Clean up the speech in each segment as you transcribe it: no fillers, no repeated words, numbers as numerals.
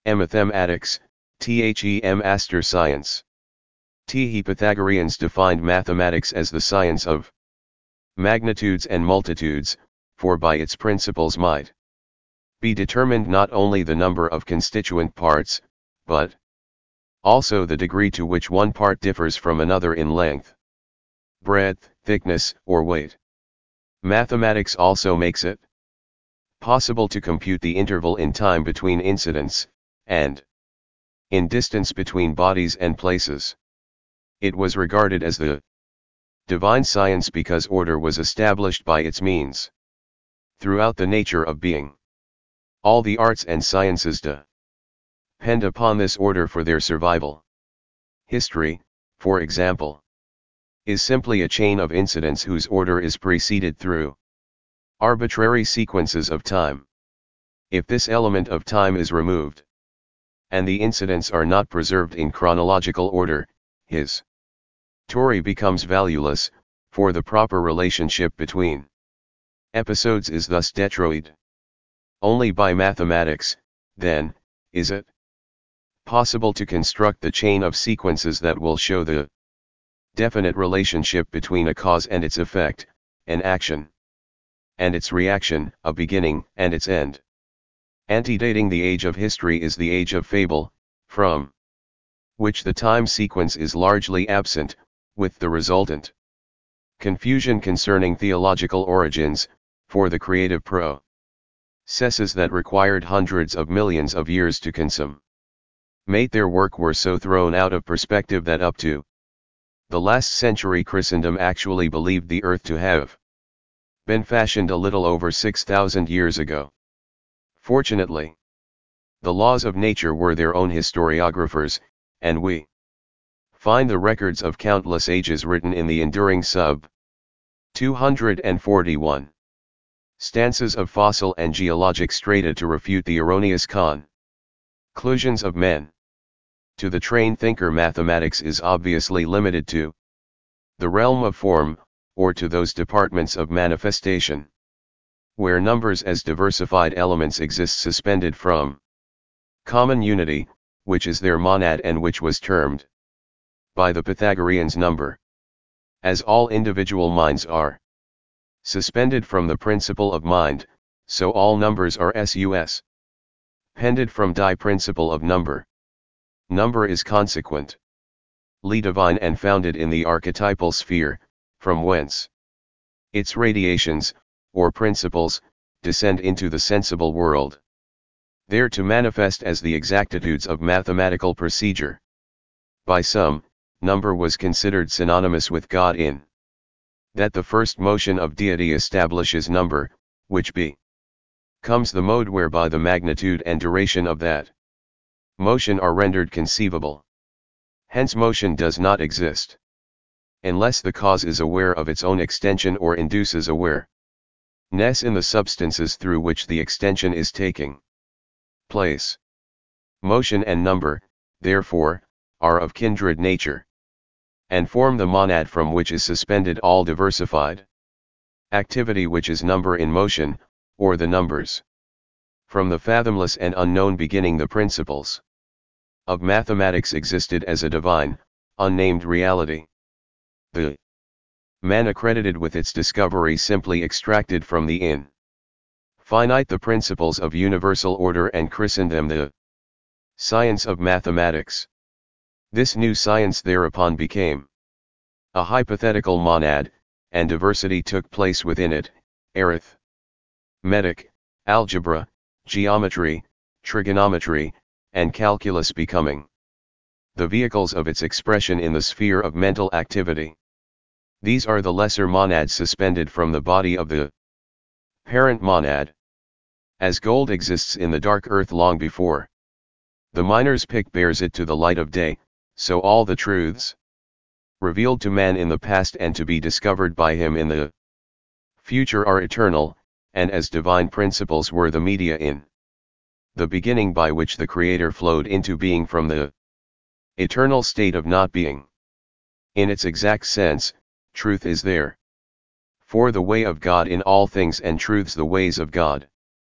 Mathematics, them aster science. The Pythagoreans defined mathematics as the science of magnitudes and multitudes, for by its principles might be determined not only the number of constituent parts, but also the degree to which one part differs from another in length, breadth, thickness, or weight. Mathematics also makes it possible to compute the interval in time between incidents, and in distance between bodies and places. It was regarded as the divine science because order was established by its means throughout the nature of being. All the arts and sciences depend upon this order for their survival. History, for example, is simply a chain of incidents whose order is preceded through arbitrary sequences of time. If this element of time is removed, and the incidents are not preserved in chronological order, his story becomes valueless, for the proper relationship between episodes is thus destroyed. Only by mathematics, then, is it possible to construct the chain of sequences that will show the definite relationship between a cause and its effect, an action and its reaction, a beginning and its end. Antedating the age of history is the age of fable, from which the time sequence is largely absent, with the resultant confusion concerning theological origins, for the creative processes that required hundreds of millions of years to consummate their work were so thrown out of perspective that up to the last century Christendom actually believed the earth to have been fashioned a little over 6,000 years ago. Fortunately, the laws of nature were their own historiographers, and we find the records of countless ages written in the enduring sub 241 stances of fossil and geologic strata to refute the erroneous conclusions of men. To the trained thinker, mathematics is obviously limited to the realm of form, or to those departments of manifestation where numbers as diversified elements exist suspended from common unity, which is their monad and which was termed by the Pythagoreans number. As all individual minds are suspended from the principle of mind, so all numbers are suspended from die principle of number. Number is consequently divine and founded in the archetypal sphere, from whence its radiations, or principles, descend into the sensible world, there to manifest as the exactitudes of mathematical procedure. By some, number was considered synonymous with God in that the first motion of deity establishes number, which becomes the mode whereby the magnitude and duration of that motion are rendered conceivable. Hence motion does not exist unless the cause is aware of its own extension or induces awareness in the substances through which the extension is taking place. Motion and number, therefore, are of kindred nature, and form the monad from which is suspended all diversified activity, which is number in motion, or the numbers. From the fathomless and unknown beginning, the principles of mathematics existed as a divine, unnamed reality. The man accredited with its discovery simply extracted from the infinite the principles of universal order and christened them the science of mathematics. This new science thereupon became a hypothetical monad, and diversity took place within it, arithmetic, algebra, geometry, trigonometry, and calculus becoming the vehicles of its expression in the sphere of mental activity. These are the lesser monads suspended from the body of the parent monad. As gold exists in the dark earth long before the miner's pick bears it to the light of day, so all the truths revealed to man in the past and to be discovered by him in the future are eternal, and as divine principles were the media in the beginning by which the Creator flowed into being from the eternal state of not being. In its exact sense, truth is there. For the way of God in all things and truths the ways of God.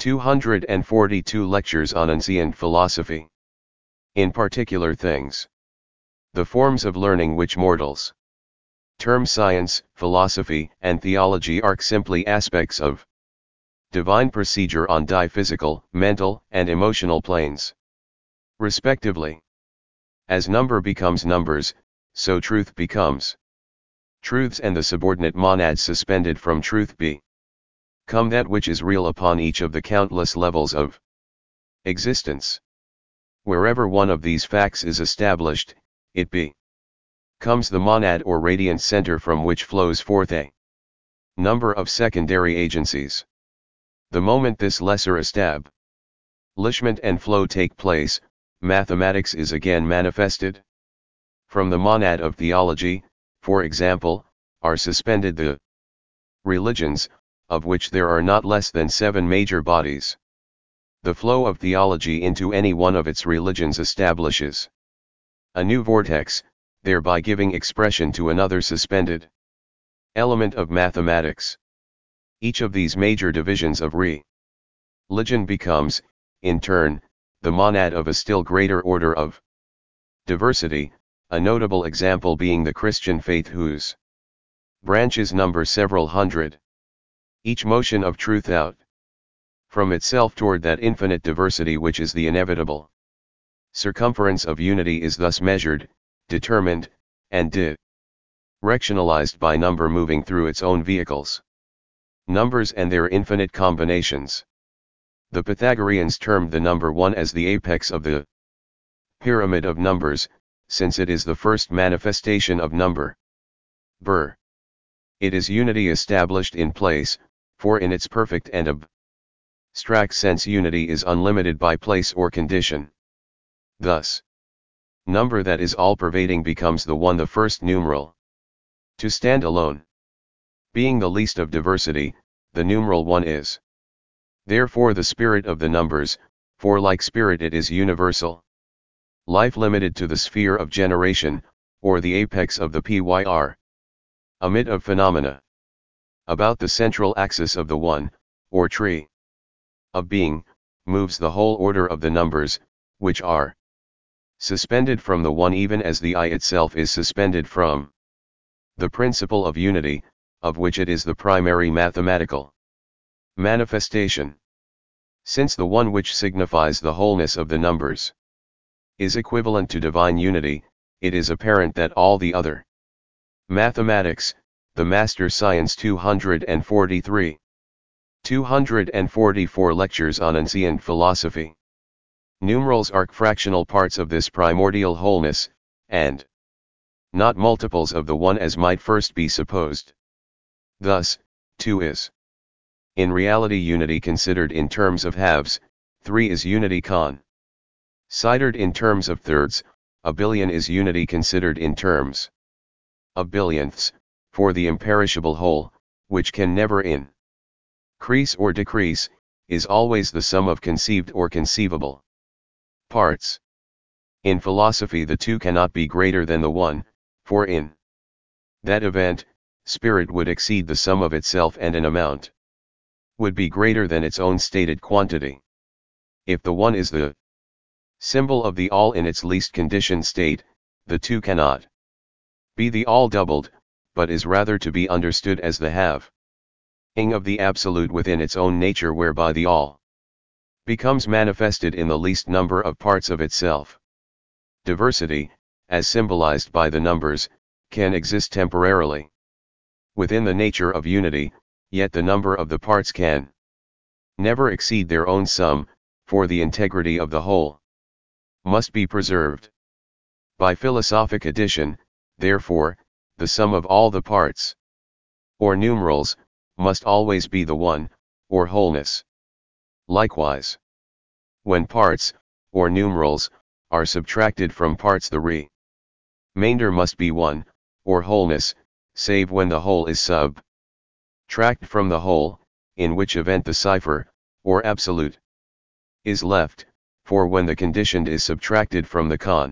242 lectures on ancient philosophy. In particular things. The forms of learning which mortals term science, philosophy, and theology are simply aspects of divine procedure on physical, mental, and emotional planes, respectively. As number becomes numbers, so truth becomes truths, and the subordinate monads suspended from truth become that which is real upon each of the countless levels of existence. Wherever one of these facts is established, it becomes the monad or radiant center from which flows forth a number of secondary agencies. The moment this lesser establishment and flow take place, mathematics is again manifested. From the monad of theology, for example, are suspended the religions, of which there are not less than 7 major bodies. The flow of theology into any one of its religions establishes a new vortex, thereby giving expression to another suspended element of mathematics. Each of these major divisions of religion becomes, in turn, the monad of a still greater order of diversity, a notable example being the Christian faith, whose branches number several hundred. Each motion of truth out from itself toward that infinite diversity which is the inevitable circumference of unity is thus measured, determined, and directionalized by number moving through its own vehicles. Numbers and their infinite combinations. The Pythagoreans termed the number 1 as the apex of the pyramid of numbers, since it is the first manifestation of number. It is unity established in place, for in its perfect and abstract sense unity is unlimited by place or condition. Thus, number that is all-pervading becomes the 1, the first numeral to stand alone. Being the least of diversity, the numeral 1 is therefore the spirit of the numbers, for like spirit it is universal. Life limited to the sphere of generation, or the apex of the pyr. Amid of phenomena. About the central axis of the one, or tree of being, moves the whole order of the numbers, which are suspended from the one, even as the I itself is suspended from the principle of unity, of which it is the primary mathematical manifestation. Since the one which signifies the wholeness of the numbers is equivalent to divine unity, it is apparent that all the other mathematics, the master science 243. 244 lectures on ancient philosophy. Numerals are fractional parts of this primordial wholeness, and not multiples of the one as might first be supposed. Thus, 2 is in reality unity considered in terms of halves, 3 is unity considered in terms of thirds, a billion is unity considered in terms of billionths, for the imperishable whole, which can never increase or decrease, is always the sum of conceived or conceivable parts. In philosophy the 2 cannot be greater than the 1, for in that event, spirit would exceed the sum of itself and an amount would be greater than its own stated quantity. If the 1 is the symbol of the all in its least conditioned state, the 2 cannot be the all doubled, but is rather to be understood as the halving of the absolute within its own nature, whereby the all becomes manifested in the least number of parts of itself. Diversity, as symbolized by the numbers, can exist temporarily within the nature of unity, yet the number of the parts can never exceed their own sum, for the integrity of the whole must be preserved. By philosophic addition, therefore, the sum of all the parts, or numerals, must always be the one, or wholeness. Likewise, when parts, or numerals, are subtracted from parts, the remainder must be one, or wholeness, save when the whole is subtracted from the whole, in which event the cipher, or absolute, is left, for when the conditioned is subtracted from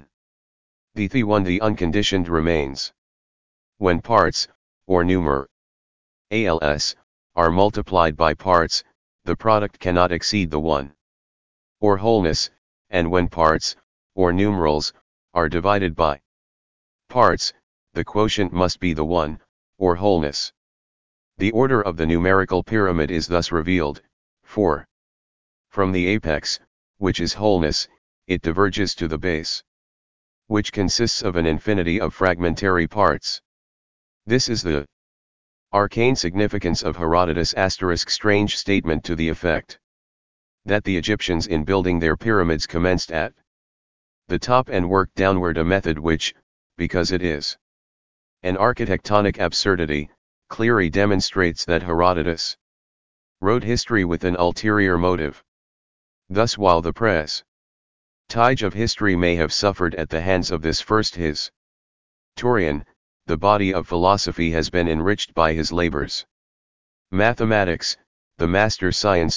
the one, the unconditioned remains. When parts, or numerals, are multiplied by parts, the product cannot exceed the 1. Or wholeness, and when parts, or numerals, are divided by parts, the quotient must be the 1, or wholeness. The order of the numerical pyramid is thus revealed, for from the apex, which is wholeness, it diverges to the base, which consists of an infinity of fragmentary parts. This is the arcane significance of Herodotus' strange statement to the effect that the Egyptians in building their pyramids commenced at the top and worked downward, a method which, because it is an architectonic absurdity, clearly demonstrates that Herodotus wrote history with an ulterior motive. Thus, while the prestige of history may have suffered at the hands of this first historian, the body of philosophy has been enriched by his labors. Mathematics, the master science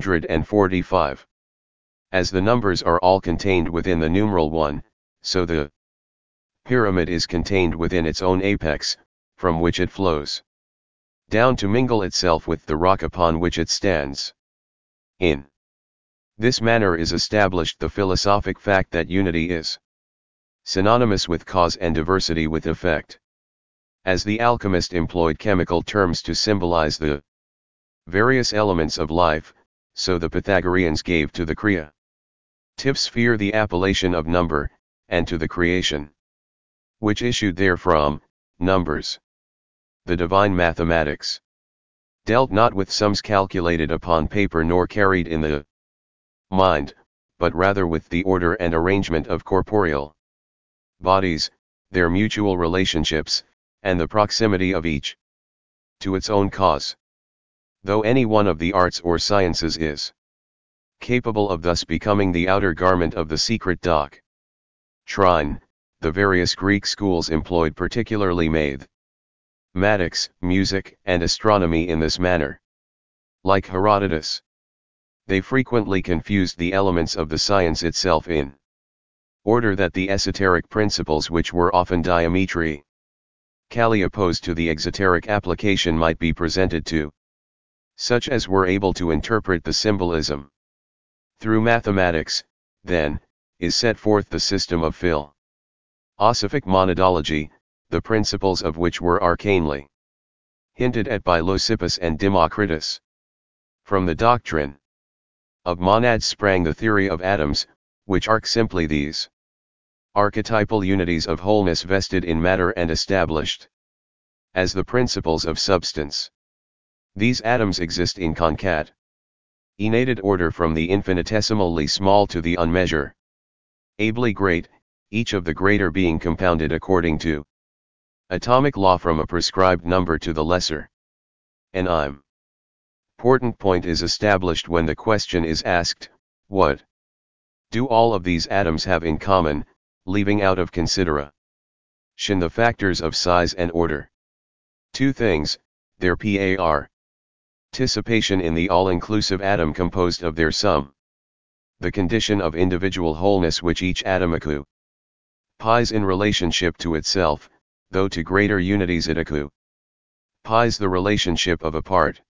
245. As the numbers are all contained within the numeral 1, so the pyramid is contained within its own apex, from which it flows down to mingle itself with the rock upon which it stands. In this manner is established the philosophic fact that unity is synonymous with cause and diversity with effect. As the alchemist employed chemical terms to symbolize the various elements of life, so the Pythagoreans gave to the creative sphere the appellation of number, and to the creation which issued therefrom, numbers. The divine mathematics dealt not with sums calculated upon paper nor carried in the mind, but rather with the order and arrangement of corporeal bodies, their mutual relationships, and the proximity of each to its own cause. Though any one of the arts or sciences is capable of thus becoming the outer garment of the secret doctrine, the various Greek schools employed particularly mathematics, music, and astronomy in this manner. Like Herodotus, they frequently confused the elements of the science itself in order that the esoteric principles, which were often diametrically opposed to the exoteric application, might be presented to such as were able to interpret the symbolism. Through mathematics, then, is set forth the system of philosophic monadology, the principles of which were arcanely hinted at by Leucippus and Democritus. From the doctrine of monads sprang the theory of atoms, which are simply these archetypal unities of wholeness vested in matter and established as the principles of substance. These atoms exist in concatenated order from the infinitesimally small to the unmeasurably great, each of the greater being compounded according to atomic law from a prescribed number to the lesser. An important point is established when the question is asked, what do all of these atoms have in common, leaving out of consideration the factors of size and order? Two things: their participation in the all-inclusive atom composed of their sum, the condition of individual wholeness which each atom occupies in relationship to itself, though to greater unities it occupies the relationship of a part.